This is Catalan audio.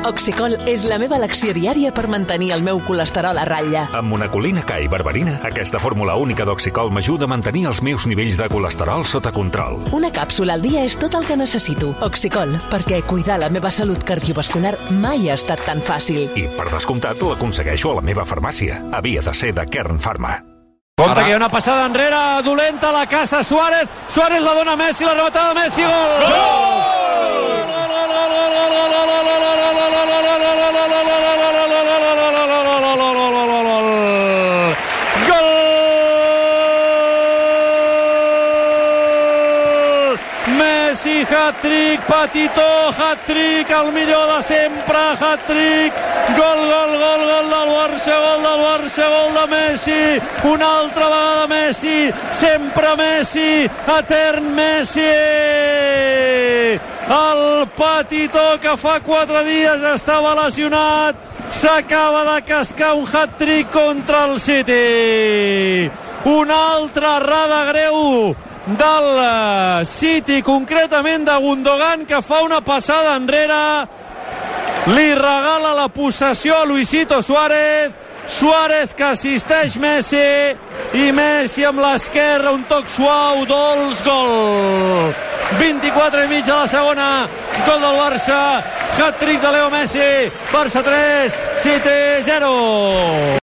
Oxicol és la meva elecció diària per mantenir el meu colesterol a ratlla. Amb monacolina K i berberina, aquesta fórmula única d'Oxicol m'ajuda a mantenir els meus nivells de colesterol sota control. Una càpsula al dia és tot el que necessito. Oxicol, perquè cuidar la meva salut cardiovascular mai ha estat tan fàcil. I, per descomptat, l'aconsegueixo a la meva farmàcia. Havia de ser de Kern Pharma. Compte que hi ha una passada enrere dolenta a la casa Suárez. Suárez la dona a Messi, la rematada de Messi, gol! Gol! Messi, hat-trick, Petitó, hat-trick, el millor de sempre, hat-trick, gol del Barça, gol de Messi, una altra vegada Messi, sempre Messi, etern Messi, el Petitó que fa 4 dies estava lesionat, s'acaba de cascar un hat-trick contra el City, una altra errada greu del City, concretament de Gundogan, que fa una passada enrere, li regala la possessió a Luisito Suárez, Suárez que assisteix Messi, i Messi amb l'esquerra, un toc suau, dolç, gol! 24 i mig de la segona, gol del Barça, hat-trick de Leo Messi, Barça 3, City 0.